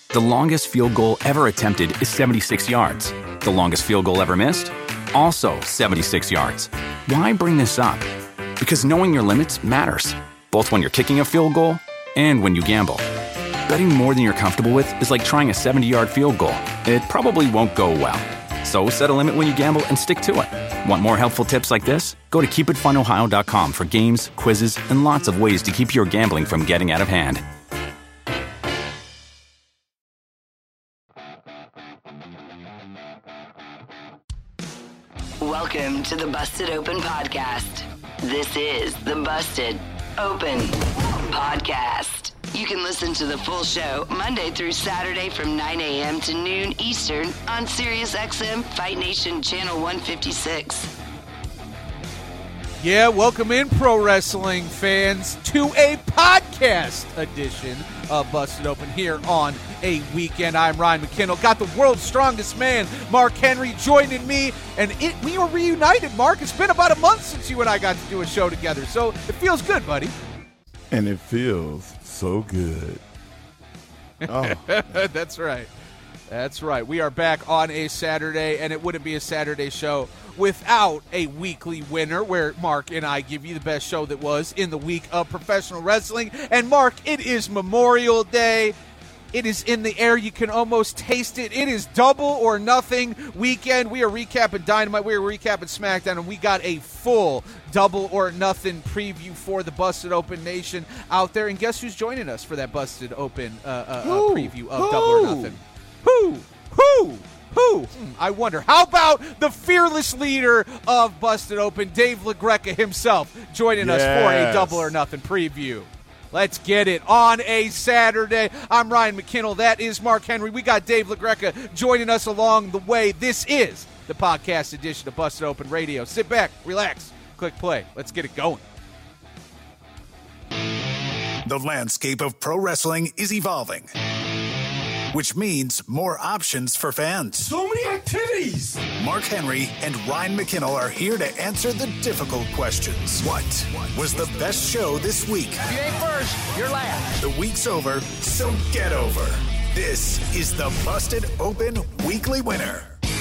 The longest field goal ever attempted is 76 yards. The longest field goal ever missed? Also 76 yards. Why bring this up? Because knowing your limits matters, both when you're kicking a field goal and when you gamble. Betting more than you're comfortable with is like trying a 70-yard field goal. It probably won't go well. So set a limit when you gamble and stick to it. Want more helpful tips like this? Go to keepitfunohio.com for games, quizzes, and lots of ways to keep your gambling from getting out of hand. Welcome to the Busted Open Podcast. This is the Busted Open Podcast. You can listen to the full show Monday through Saturday from 9 a.m. to noon Eastern on SiriusXM Fight Nation Channel 156. Yeah, welcome in, pro wrestling fans, to a podcast edition of Busted Open here on a weekend. I'm Ryan McKinnell. Got the world's strongest man, Mark Henry, joining me, and we are reunited, Mark. It's been about a month since you and I got to do a show together, so it feels good, buddy. And it feels so good. Oh. That's right. That's right. We are back on a Saturday, and it wouldn't be a Saturday show without a weekly winner where Mark and I give you the best show that was in the week of professional wrestling. And, Mark, it is Memorial Day. It is in the air. You can almost taste it. It is double or nothing weekend. We are recapping Dynamite. We are recapping SmackDown, and we got a full double or nothing preview for the Busted Open Nation out there. And guess who's joining us for that Busted Open preview of double or nothing? Who? I wonder. How about the fearless leader of Busted Open, Dave LaGreca himself, joining us for a double or nothing preview? Let's get it on a Saturday. I'm Ryan McKinnell. That is Mark Henry. We got Dave LaGreca joining us along the way. This is the podcast edition of Busted Open Radio. Sit back, relax, click play. Let's get it going. The landscape of pro wrestling is evolving, which means more options for fans. So many activities! Mark Henry and Ryan McKinnell are here to answer the difficult questions. What was the best show this week? If you ain't first, you're last. The week's over, so get over. This is the Busted Open Weekly Winner.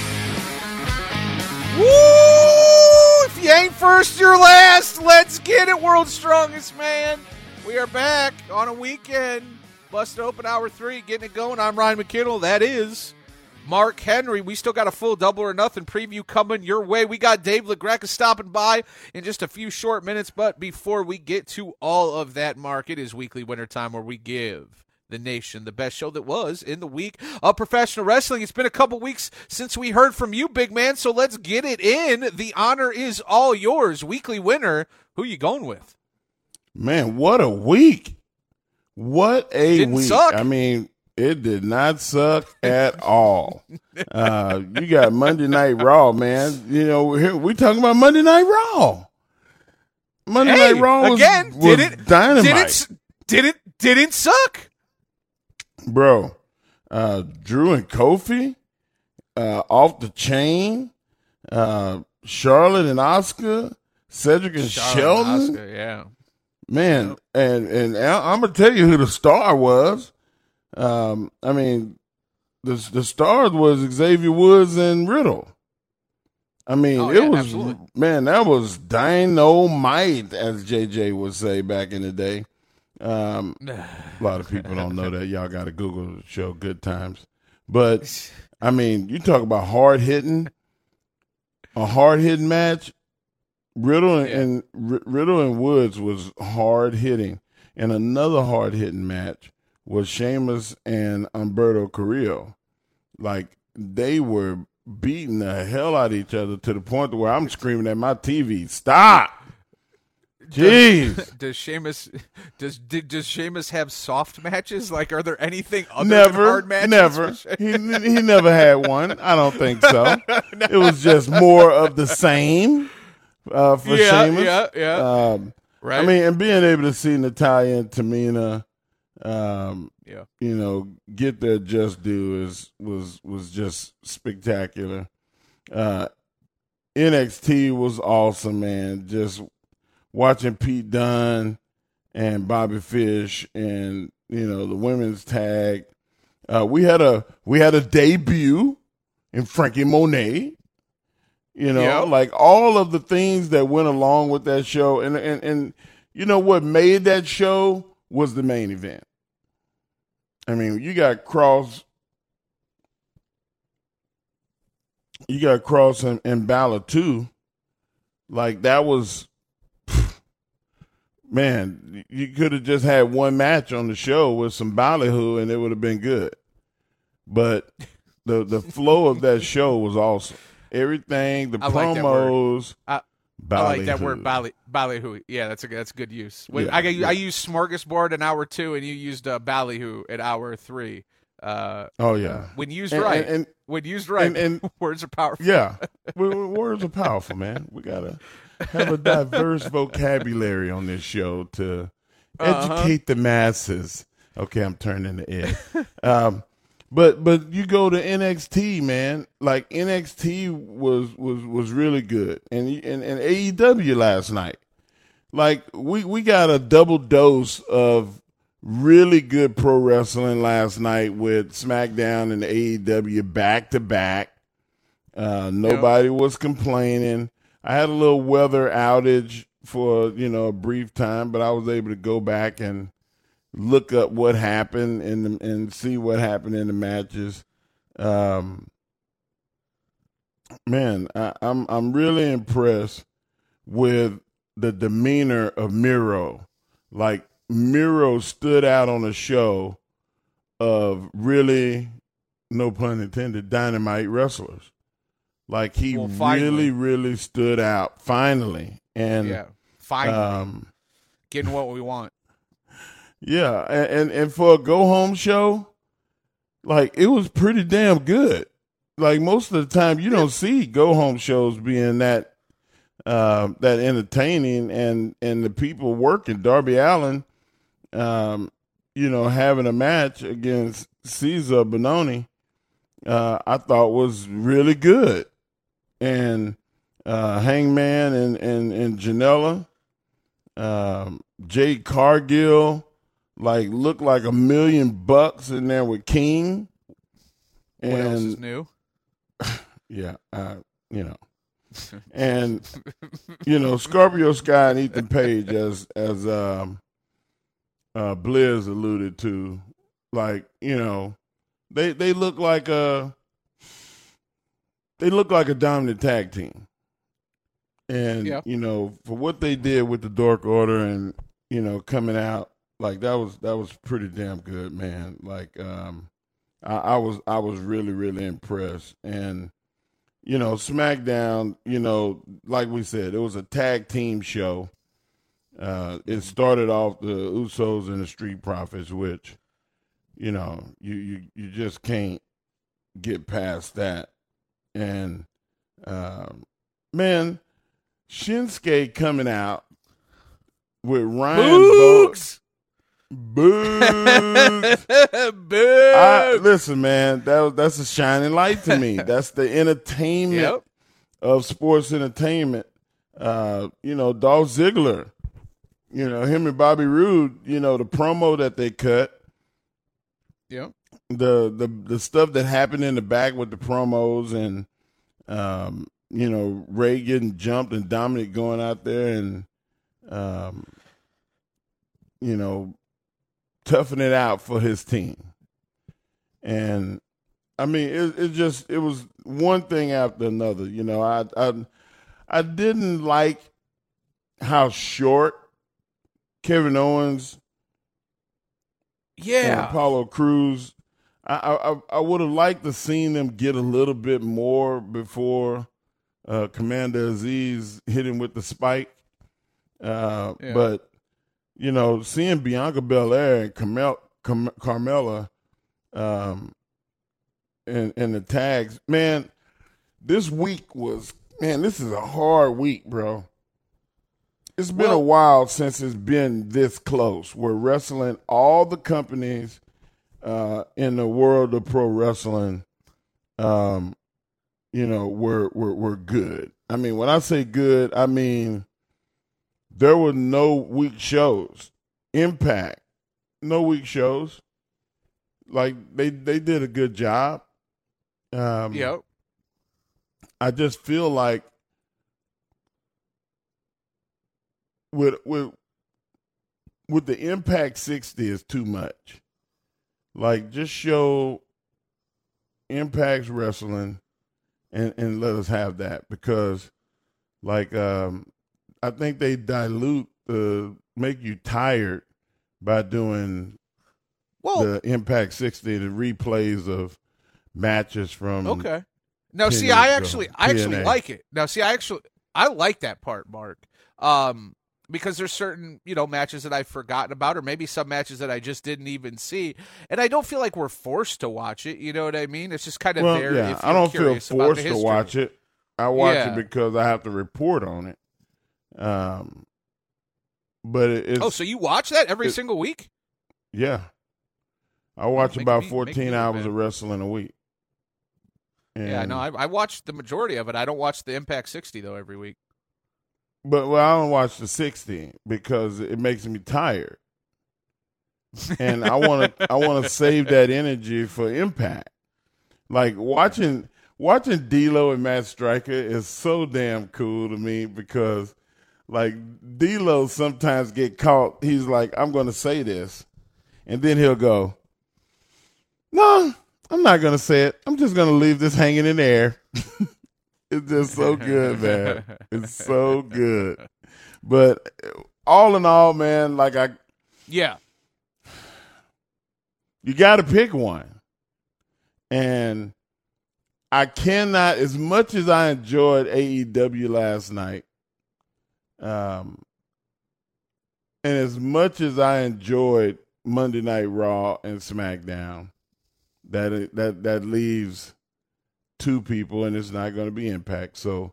Woo! If you ain't first, you're last. Let's get it, world's strongest man. We are back on a weekend. Busted Open Hour 3, getting it going. I'm Ryan McKinnell. That is Mark Henry. We still got a full double or nothing preview coming your way. We got Dave LaGreca stopping by in just a few short minutes. But before we get to all of that, Mark, it is weekly winter time where we give the nation the best show that was in the week of professional wrestling. It's been a couple weeks since we heard from you, big man, so let's get it in. The honor is all yours. Weekly winner, who you going with? Man, what a week. What a Didn't week. suck. I mean, it did not suck at all. You got Monday Night Raw, man. You know, here we talking about Monday Night Raw. Monday Night Raw was, again, was dynamite. Didn't suck. Bro, Drew and Kofi, off the chain, Charlotte and Asuka, Cedric and Shelton. Oscar, yeah. Man, and I'm gonna tell you who the star was. I mean, the stars was Xavier Woods and Riddle. I mean, absolutely. Man, that was dynamite, as JJ would say back in the day. A lot of people don't know that. Y'all got to Google the show Good Times. But I mean, you talk about hard hitting, a hard hitting match. Riddle and Woods was hard hitting, and another hard hitting match was Sheamus and Humberto Carrillo. Like, they were beating the hell out of each other to the point where I'm screaming at my TV, "Stop!" Jeez. Does Sheamus have soft matches? Like, are there anything other than hard matches? Never. He never had one. I don't think so. It was just more of the same. For Sheamus. Yeah. Right. I mean, and being able to see Natalya and Tamina, you know, get their just due was just spectacular. NXT was awesome, man. Just watching Pete Dunne and Bobby Fish and, you know, the women's tag. We had a debut in Frankie Monet. You know, like all of the things that went along with that show, and you know what made that show was the main event. I mean, you got Cross and Balor too. Like that was, man, you could have just had one match on the show with some ballyhoo and it would have been good. But the flow of that show was awesome. Everything, the promos. I like that word, ballyhoo. Yeah, that's good use. I used smorgasbord in hour 2, and you used ballyhoo at hour 3. When used right, and words are powerful. Yeah, words are powerful, man. We gotta have a diverse vocabulary on this show to educate the masses. Okay, I'm turning to Ed. But you go to NXT, man. Like NXT was really good, and AEW last night. Like we got a double dose of really good pro wrestling last night with SmackDown and AEW back to back. Nobody was complaining. I had a little weather outage for a brief time, but I was able to go back and look up what happened and see what happened in the matches. Man, I'm really impressed with the demeanor of Miro. Like Miro stood out on a show of really, no pun intended, dynamite wrestlers. Like he really stood out finally, and finally getting what we want. Yeah, and for a go home show, like it was pretty damn good. Like most of the time, you don't see go home shows being that entertaining, and the people working. Darby Allin, having a match against Cesar Bononi, I thought was really good, and Hangman and Janela, Jade Cargill. Like looked like $1 million in there with King. And, what else is new? Yeah, and Scorpio Sky and Ethan Page, as Blizz alluded to, like they look like a dominant tag team, and for what they did with the Dark Order and coming out. Like that was pretty damn good, man. Like I was really, really impressed. And SmackDown, like we said, it was a tag team show. It started off the Usos and the Street Profits, which you just can't get past that. And man, Shinsuke coming out with Ryan Boogs. Listen, man, that's a shining light to me. That's the entertainment of sports entertainment. Dolph Ziggler, him and Bobby Roode, the promo that they cut. Yep. The stuff that happened in the back with the promos and Ray getting jumped and Dominic going out there and toughing it out for his team. And I mean, it was one thing after another. I didn't like how short Kevin Owens and Apollo Crews. I would have liked to seen them get a little bit more before Commander Aziz hit him with the spike. But seeing Bianca Belair and Carmella and the tags, man, this is a hard week, bro. It's been a while since it's been this close. We're wrestling all the companies in the world of pro wrestling. We're good. I mean, when I say good, I mean there were no weak shows. Impact, no weak shows. like they did a good job. Yep. I just feel like with the Impact 60 is too much. Like, just show Impact's wrestling and let us have that, because like I think they dilute make you tired by doing the Impact 60, the replays of matches from Okay. Now, 10 see, years I ago, actually TNA. like it. Now, see, I like that part, Mark. Because there's certain, matches that I've forgotten about, or maybe some matches that I just didn't even see, and I don't feel like we're forced to watch it. You know what I mean? It's just kind of there. Yeah, if you're I don't feel curious about the forced to history. watch it. I watch Yeah. it because I have to report on it. But it's So you watch that every single week? yeah. I watch Make about me 14 move, hours man. of wrestling a week. Yeah, And- no, I watch the majority of it. I don't watch the Impact 60 though every week. But I don't watch the 60 because it makes me tired, and I want to save that energy for Impact. Like watching D'Lo and Matt Striker is so damn cool to me, because like D'Lo sometimes get caught. He's like, I'm going to say this, and then he'll go, no, I'm not going to say it. I'm just going to leave this hanging in the air. It's just so good, man. It's so good. But all in all, man, like Yeah. you got to pick one. And I cannot, as much as I enjoyed AEW last night, and as much as I enjoyed Monday Night Raw and SmackDown, that leaves two people, and it's not going to be Impact. So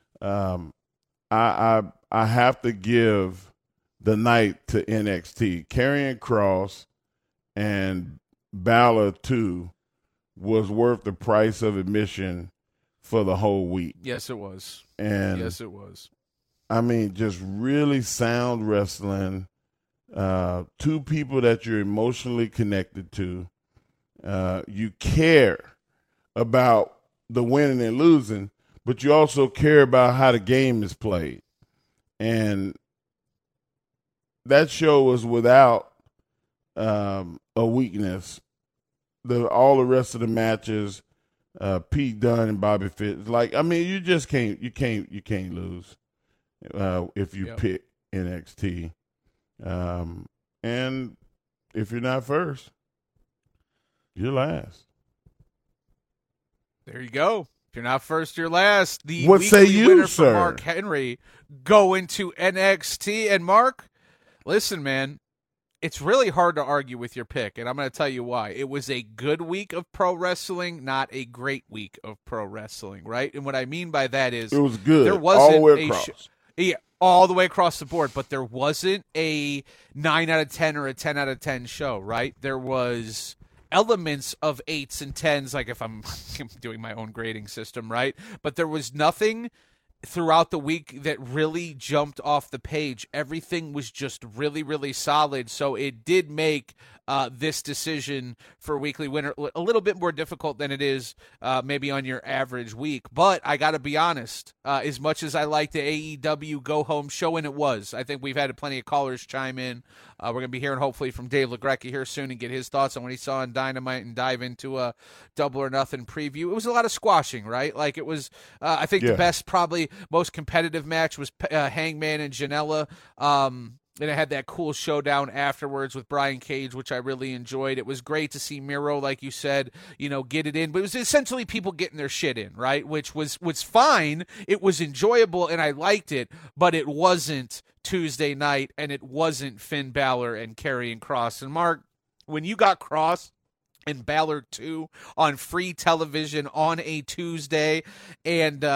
I have to give the night to NXT. Karrion Kross and Balor 2 was worth the price of admission for the whole week. Yes, it was. And Yes, it was. I mean, just really sound wrestling. Two people that you're emotionally connected to. You care about the winning and losing, but you also care about how the game is played. And that show was without a weakness. All the rest of the matches, Pete Dunne and Bobby Fish, like, I mean, you just can't lose if you pick NXT. And if you're not first, you're last. There you go. If you're not first, you're last. The What say weekly you, winner sir? for Mark Henry going to NXT. And Mark, listen, man, it's really hard to argue with your pick, and I'm going to tell you why. It was a good week of pro wrestling, not a great week of pro wrestling, right? And what I mean by that is It was good. there wasn't all the way a across. Yeah, all the way across the board, but there wasn't a 9 out of 10 or a 10 out of 10 show, right? There was elements of 8s and 10s, like if I'm doing my own grading system, right? But there was nothing throughout the week that really jumped off the page. Everything was just really, really solid. So it did make this decision for weekly winner a little bit more difficult than it is maybe on your average week. But I got to be honest, as much as I like the AEW go-home show, and it was, I think we've had plenty of callers chime in. We're going to be hearing hopefully from Dave LaGreca here soon and get his thoughts on what he saw in Dynamite and dive into a Double or Nothing preview. It was a lot of squashing, right? Like it was, I think the best, probably most competitive match was Hangman and Janela. And it had that cool showdown afterwards with Brian Cage, which I really enjoyed. It was great to see Miro, like you said, get it in. But it was essentially people getting their shit in, right? Which was fine. It was enjoyable, and I liked it. But it wasn't Tuesday night, and it wasn't Finn Balor and Karrion Kross. And Mark, when you got Kross and Balor 2 on free television on a Tuesday, and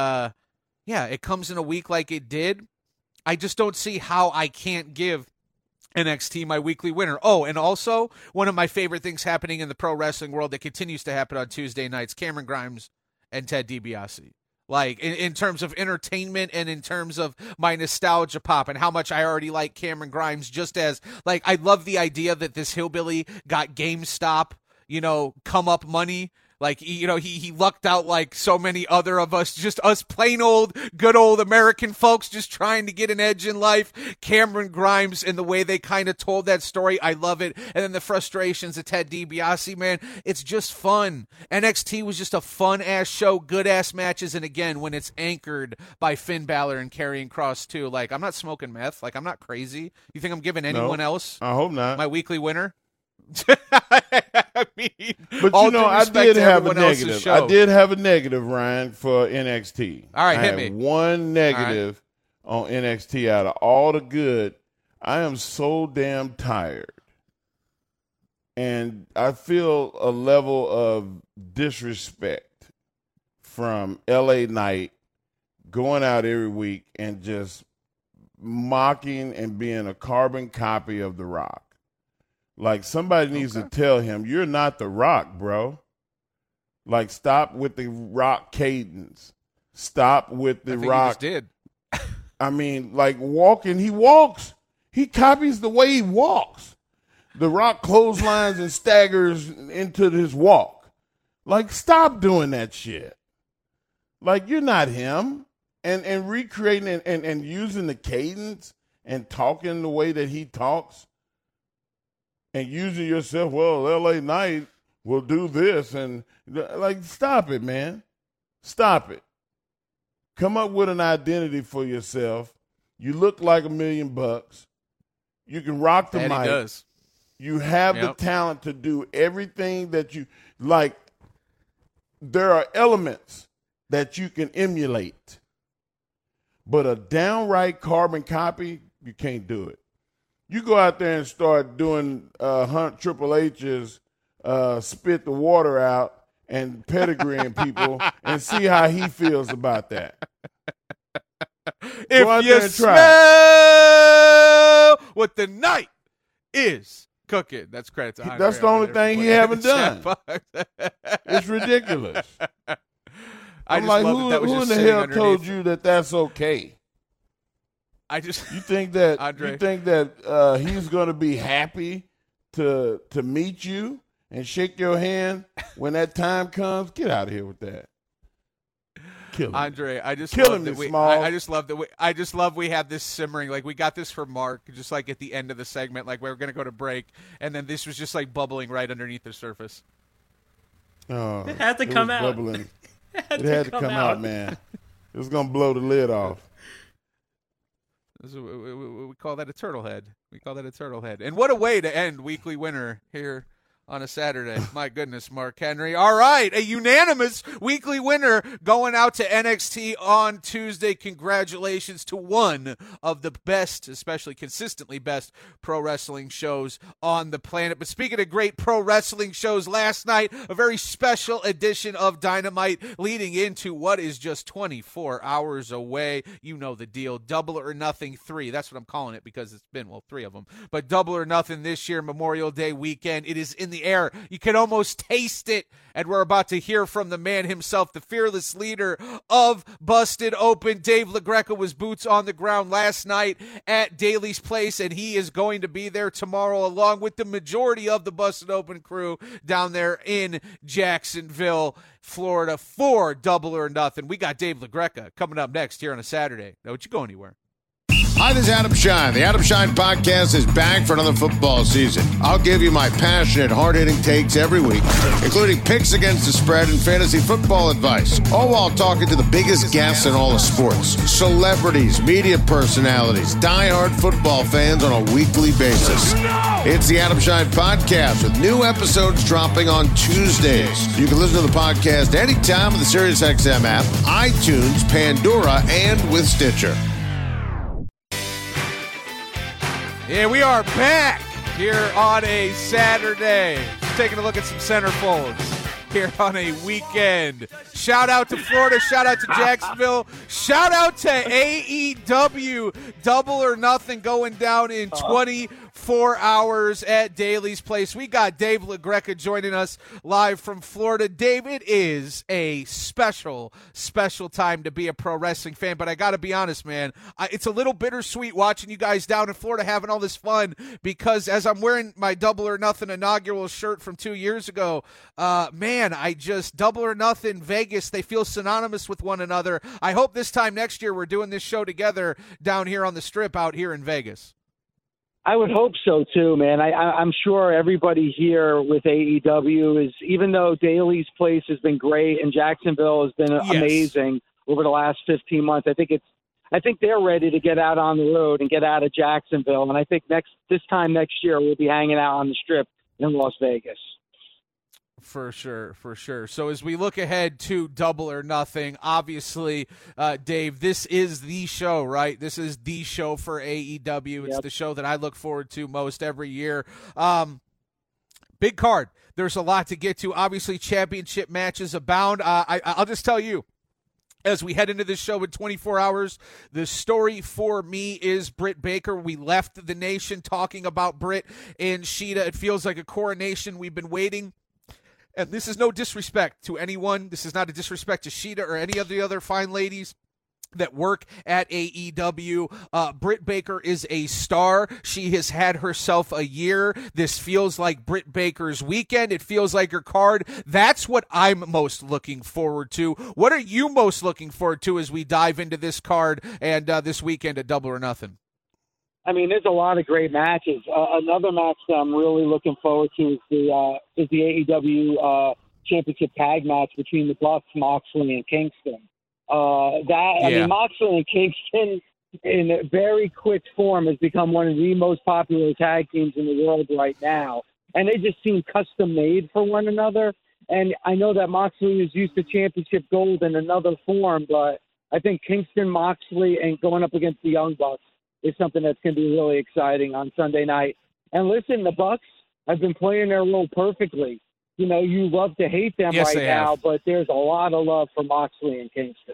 it comes in a week like it did, I just don't see how I can't give NXT my weekly winner. Oh, and also, one of my favorite things happening in the pro wrestling world that continues to happen on Tuesday nights, Cameron Grimes and Ted DiBiase. Like, in terms of entertainment and in terms of my nostalgia pop and how much I already like Cameron Grimes, just as, like, I love the idea that this hillbilly got GameStop, come up money. Like, he lucked out like so many other of us, just us plain old, good old American folks just trying to get an edge in life. Cameron Grimes and the way they kind of told that story, I love it. And then the frustrations of Ted DiBiase, man, it's just fun. NXT was just a fun-ass show, good-ass matches, and again, when it's anchored by Finn Balor and Karrion Kross, too. Like, I'm not smoking meth. Like, I'm not crazy. You think I'm giving anyone else I hope not. my weekly winner? I mean, but I did have a negative. I did have a negative, Ryan, for NXT. All right, hit me. One negative on NXT out of all the good. I am so damn tired, and I feel a level of disrespect from LA Knight going out every week and just mocking and being a carbon copy of The Rock. Like, somebody needs to tell him, you're not The Rock, bro. Like, stop with the Rock cadence. Stop with the Rock. He just did. I mean, like, walking, he walks. He copies the way he walks. The Rock clotheslines and staggers into his walk. Like, stop doing that shit. Like, you're not him. And recreating and using the cadence and talking the way that he talks. And using yourself, well, LA Knight will do this. And, like, stop it, man. Stop it. Come up with an identity for yourself. You look like $1 million. You can rock the mic. He does. You have the talent to do everything that you like. There are elements that you can emulate. But a downright carbon copy, you can't do it. You go out there and start doing Triple H's spit the water out and pedigreeing people and see how he feels about that. If you smell what the night is cooking. That's credit to Andre. That's the only thing he haven't done. It's ridiculous. I'm like, who in the hell told you that that's okay? You think that Andre. You think that he's going to be happy to meet you and shake your hand when that time comes? Get out of here with that. Kill him. Andre, I just kill love him, that we, Small. I just love that I just love we have this simmering. Like, we got this from Mark, just like at the end of the segment, like we were going to go to break, and then this was just like bubbling right underneath the surface. Oh, it had to come out. Bubbling. It had to come out, man. It was going to blow the lid off. We call that a turtle head. And what a way to end Weekly Winner here on a Saturday. My goodness, Mark Henry. All right, a unanimous Weekly Winner going out to NXT on Tuesday. Congratulations to one of the best, especially consistently best, pro wrestling shows on the planet. But speaking of great pro wrestling shows, last night, a very special edition of Dynamite leading into what is just 24 hours away. You know the deal. Double or Nothing 3. That's what I'm calling it because it's been, 3 of them. But Double or Nothing this year, Memorial Day weekend. It is in the air. You can almost taste it. And we're about to hear from the man himself, the fearless leader of Busted Open. Dave LaGreca was boots on the ground last night at Daly's Place, and he is going to be there tomorrow along with the majority of the Busted Open crew down there in Jacksonville, Florida for Double or Nothing. We got Dave LaGreca coming up next here on a Saturday. Don't you go anywhere. Hi, this is Adam Shine. The Adam Shine podcast is back for another football season. I'll give you my passionate, hard-hitting takes every week, including picks against the spread and fantasy football advice, all while talking to the biggest guests in all of sports, celebrities, media personalities, diehard football fans on a weekly basis. It's the Adam Shine podcast with new episodes dropping on Tuesdays. You can listen to the podcast anytime with the SiriusXM app, iTunes, Pandora, and with Stitcher. Yeah, we are back here on a Saturday. Just taking a look at some centerfolds here on a weekend. Shout out to Florida. Shout out to Jacksonville. Shout out to AEW. Double or Nothing going down in 24 4 hours at Daly's Place. We got Dave LaGreca joining us live from Florida. Dave, it is a special time to be a pro wrestling fan, but I got to be honest, man, it's a little bittersweet watching you guys down in Florida having all this fun, because as I'm wearing my Double or Nothing inaugural shirt from 2 years ago, man, Double or Nothing, Vegas, they feel synonymous with one another. I hope this time next year we're doing this show together down here on the Strip out here in Vegas. I would hope so too, man. I'm sure everybody here with AEW is, even though Daly's Place has been great and Jacksonville has been amazing over the last 15 months, I think they're ready to get out on the road and get out of Jacksonville. And I think this time next year we'll be hanging out on the Strip in Las Vegas. For sure. So as we look ahead to Double or Nothing, obviously, Dave, this is the show, right? This is the show for AEW. It's the show that I look forward to most every year. Big card. There's a lot to get to. Obviously, championship matches abound. I'll just tell you, as we head into this show in 24 hours, the story for me is Britt Baker. We left the nation talking about Britt and Shida. It feels like a coronation. We've been waiting. And this is no disrespect to anyone. This is not a disrespect to Shida or any of the other fine ladies that work at AEW. Britt Baker is a star. She has had herself a year. This feels like Britt Baker's weekend. It feels like her card. That's what I'm most looking forward to. What are you most looking forward to as we dive into this card and this weekend at Double or Nothing? I mean, there's a lot of great matches. Another match that I'm really looking forward to is the AEW Championship Tag match between the Bucks, Moxley, and Kingston. I mean, Moxley and Kingston, in a very quick form, has become one of the most popular tag teams in the world right now. And they just seem custom made for one another. And I know that Moxley is used to championship gold in another form, but I think Kingston, Moxley, and going up against the Young Bucks is something that's going to be really exciting on Sunday night. And listen, the Bucks have been playing their role perfectly. You know, you love to hate them now, but there's a lot of love for Moxley and Kingston.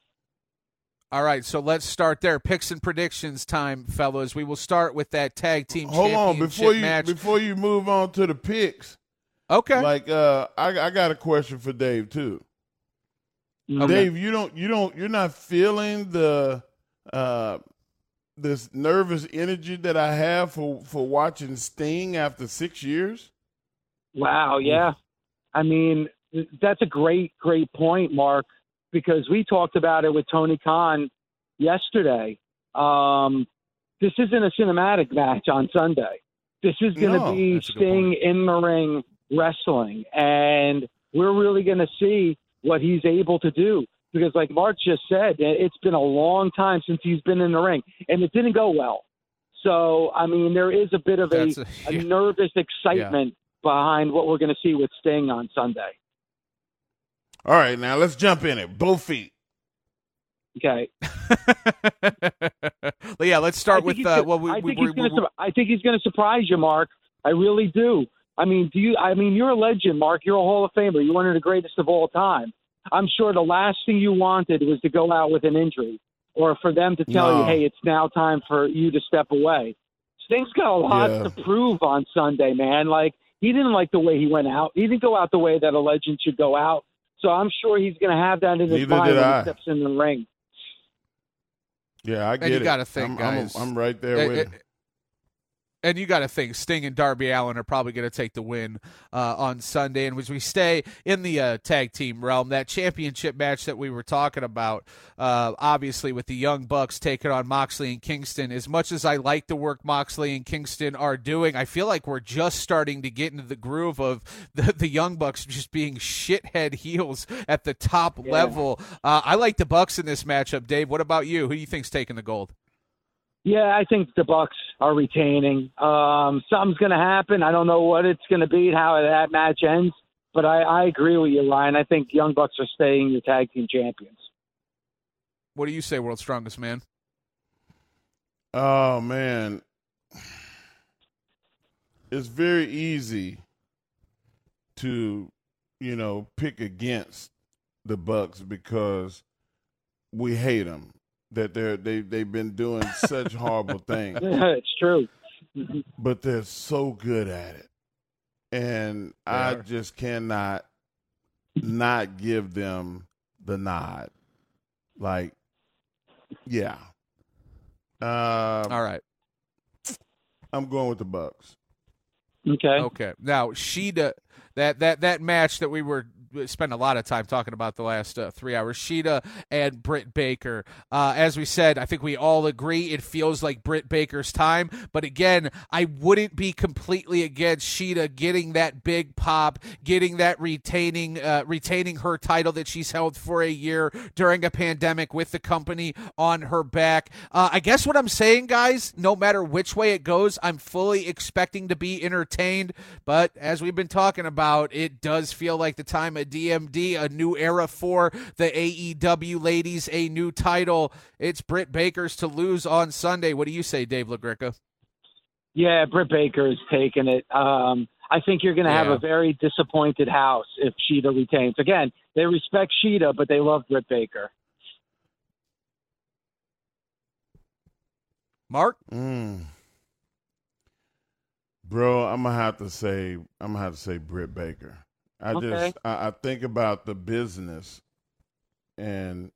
All right, so let's start there. Picks and predictions time, fellas. We will start with that tag team championship match. Before you move on to the picks. Okay. Like I got a question for Dave too. Okay. Dave, you're not feeling the this nervous energy that I have for watching Sting after 6 years? Wow, yeah. I mean, that's a great point, Mark, because we talked about it with Tony Khan yesterday. This isn't a cinematic match on Sunday. This is going to be Sting in the ring wrestling, and we're really going to see what he's able to do. Because like Mark just said, it's been a long time since he's been in the ring, and it didn't go well. So, I mean, there is a bit of a nervous excitement behind what we're going to see with Sting on Sunday. All right, now let's jump in it. Both feet. Okay. Yeah, let's start with I think he's going to surprise you, Mark. I really do. I mean, you're a legend, Mark. You're a Hall of Famer. You're one of the greatest of all time. I'm sure the last thing you wanted was to go out with an injury or for them to tell you, hey, it's now time for you to step away. Sting's got a lot to prove on Sunday, man. Like, he didn't like the way he went out. He didn't go out the way that a legend should go out. So I'm sure he's going to have that in his mind when he steps in the ring. Yeah, I get it. You got to think, guys. I'm right there with him. And you got to think Sting and Darby Allin are probably going to take the win on Sunday. And as we stay in the tag team realm, that championship match that we were talking about, obviously with the Young Bucks taking on Moxley and Kingston, as much as I like the work Moxley and Kingston are doing, I feel like we're just starting to get into the groove of the Young Bucks just being shithead heels at the top level. I like the Bucks in this matchup. Dave, what about you? Who do you think's taking the gold? Yeah, I think the Bucks are retaining. Something's going to happen. I don't know what it's going to be, how that match ends, but I agree with you, Ryan. I think Young Bucks are staying the tag team champions. What do you say, World's Strongest Man? Oh, man. It's very easy to, pick against the Bucks because we hate them. That they've been doing such horrible things. Yeah, it's true. but they're so good at it. And I just cannot not give them the nod. Like, yeah. All right. I'm going with the Bucks. Okay. Now, Shida, that match that we were spent a lot of time talking about the last 3 hours, Shida and Britt Baker. As we said, I think we all agree it feels like Britt Baker's time. But again, I wouldn't be completely against Shida getting that big pop, getting that retaining her title that she's held for a year during a pandemic with the company on her back. I guess what I'm saying, guys, no matter which way it goes, I'm fully expecting to be entertained. But as we've been talking about, it does feel like the time of DMD, a new era for the AEW ladies, a new title. It's Britt Baker's to lose on Sunday. What do you say, Dave LaGreca? Yeah, Britt Baker is taking it. I think you're going to have a very disappointed house if Shida retains. Again, they respect Shida, but they love Britt Baker. Mark? Bro, I'm gonna have to say Britt Baker. I think about the business and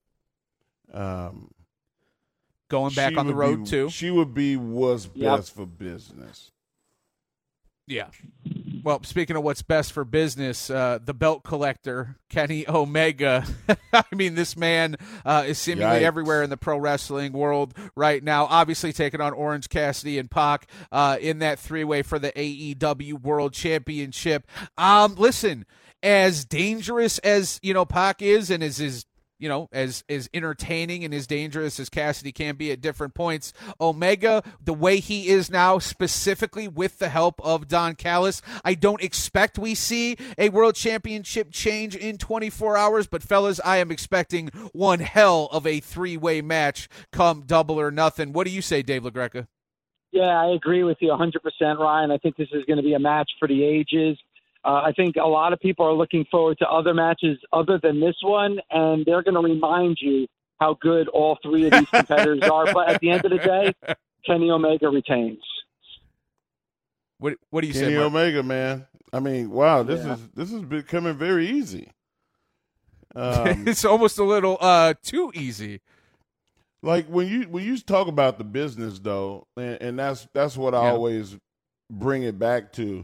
going back on the road too. She would be what's best for business. Yeah. Well, speaking of what's best for business, the belt collector, Kenny Omega. I mean, this man is seemingly everywhere in the pro wrestling world right now, obviously taking on Orange Cassidy and Pac in that three-way for the AEW World Championship. Listen, as dangerous as, Pac is and as entertaining and as dangerous as Cassidy can be at different points, Omega, the way he is now, specifically with the help of Don Callis, I don't expect we see a world championship change in 24 hours, but fellas, I am expecting one hell of a three-way match come Double or Nothing. What do you say, Dave LaGreca? Yeah, I agree with you 100%, Ryan. I think this is going to be a match for the ages. I think a lot of people are looking forward to other matches other than this one, and they're going to remind you how good all three of these competitors are. But at the end of the day, Kenny Omega retains. What do you say, Kenny Mark? Omega, man. I mean, wow, this is becoming very easy. It's almost a little too easy. Like when you talk about the business, though, and that's what I always bring it back to.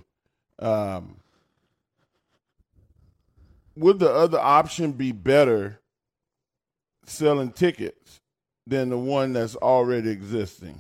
Would the other option be better selling tickets than the one that's already existing?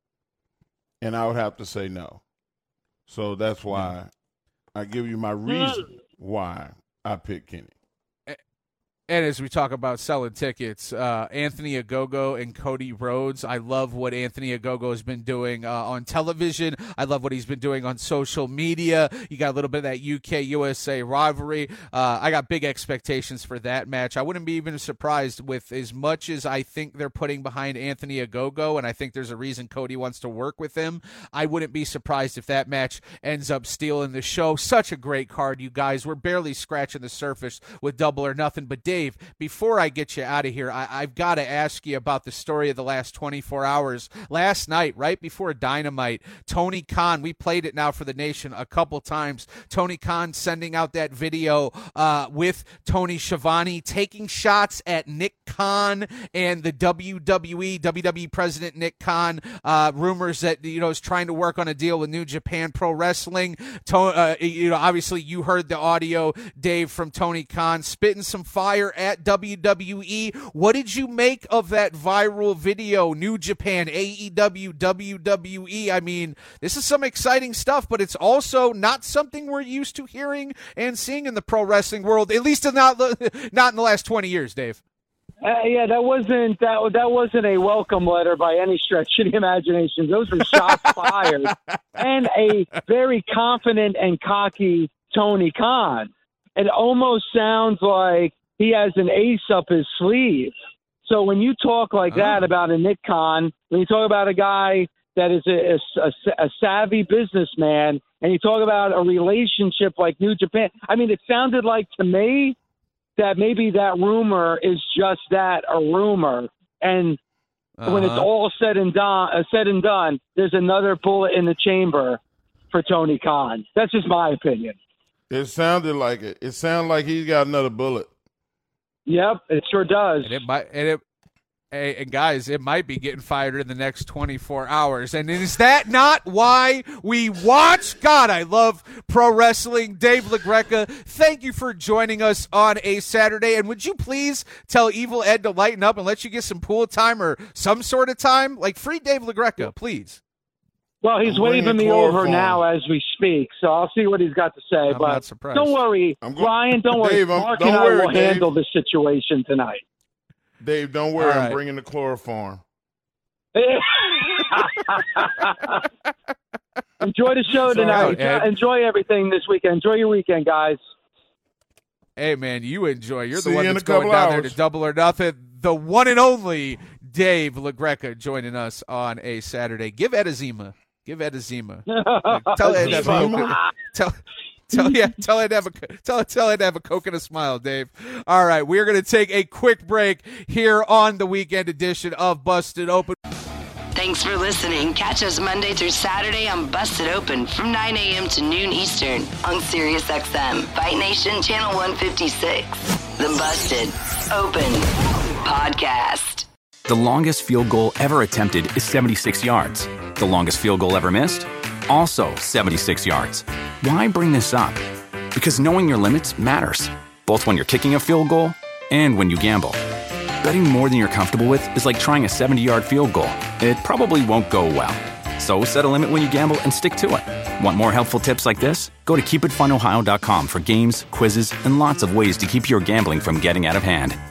And I would have to say no. So that's why I give you my reason why I picked Kenny. And as we talk about selling tickets, Anthony Ogogo and Cody Rhodes, I love what Anthony Ogogo has been doing on television. I love what he's been doing on social media. You got a little bit of that UK-USA rivalry. I got big expectations for that match. I wouldn't be even surprised with as much as I think they're putting behind Anthony Ogogo, and I think there's a reason Cody wants to work with him. I wouldn't be surprised if that match ends up stealing the show. Such a great card, you guys. We're barely scratching the surface with Double or Nothing, but Dave, before I get you out of here, I've got to ask you about the story of the last 24 hours. Last night, right before Dynamite, Tony Khan, we played it now for the nation a couple times, Tony Khan sending out that video with Tony Schiavone taking shots at Nick Khan and the WWE president Nick Khan. Rumors that, is trying to work on a deal with New Japan Pro Wrestling. Obviously you heard the audio, Dave, from Tony Khan spitting some fire at WWE. What did you make of that viral video? New Japan, AEW, WWE. I mean, this is some exciting stuff, but it's also not something we're used to hearing and seeing in the pro wrestling world, at least not in the last 20 years, Dave. That wasn't a welcome letter by any stretch of the imagination. Those were shots fired, and a very confident and cocky Tony Khan. It almost sounds like he has an ace up his sleeve. So when you talk like that about a Nick Khan, when you talk about a guy that is a savvy businessman, and you talk about a relationship like New Japan, I mean, it sounded like to me that maybe that rumor is just that, a rumor. And when it's all said and done, there's another bullet in the chamber for Tony Khan. That's just my opinion. It sounded like it. It sounded like he's got another bullet. Yep, it sure does. And guys, it might be getting fired in the next 24 hours. And is that not why we watch? God, I love pro wrestling. Dave LaGreca, thank you for joining us on a Saturday. And would you please tell Evil Ed to lighten up and let you get some pool time or some sort of time? Like, free Dave LaGreca, please. Well, he's waving me over now as we speak, so I'll see what he's got to say. I'm not surprised. Don't worry, Ryan, don't worry. Mark and I will handle the situation tonight. Dave, don't worry. I'm bringing the chloroform. Enjoy the show tonight. Enjoy everything this weekend. Enjoy your weekend, guys. Hey, man, you enjoy. You're the one that's going down there to Double or Nothing. The one and only Dave LaGreca joining us on a Saturday. Give Ed Azima. Tell Ed to have a Coke and a smile, Dave. All right, we're going to take a quick break here on the weekend edition of Busted Open. Thanks for listening. Catch us Monday through Saturday on Busted Open from 9 a.m. to noon Eastern on SiriusXM, Fight Nation Channel 156. The Busted Open Podcast. The longest field goal ever attempted is 76 yards. The longest field goal ever missed? Also 76 yards. Why bring this up? Because knowing your limits matters, both when you're kicking a field goal and when you gamble. Betting more than you're comfortable with is like trying a 70-yard field goal. It probably won't go well. So set a limit when you gamble and stick to it. Want more helpful tips like this? Go to keepitfunohio.com for games, quizzes, and lots of ways to keep your gambling from getting out of hand.